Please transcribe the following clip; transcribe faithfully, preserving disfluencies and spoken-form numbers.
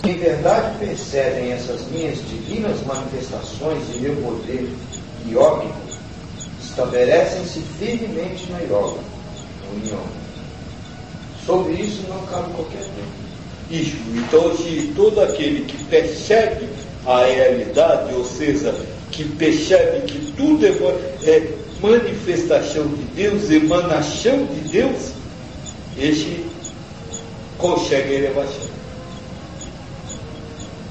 em verdade percebem essas minhas divinas manifestações de meu poder iógico, estabelecem-se firmemente na yoga, no yoga. Sobre isso não cabe qualquer dúvida. Isso, então se todo aquele que percebe a realidade, ou seja, que percebe que tudo é, é manifestação de Deus, emanação de Deus, esse consegue elevação.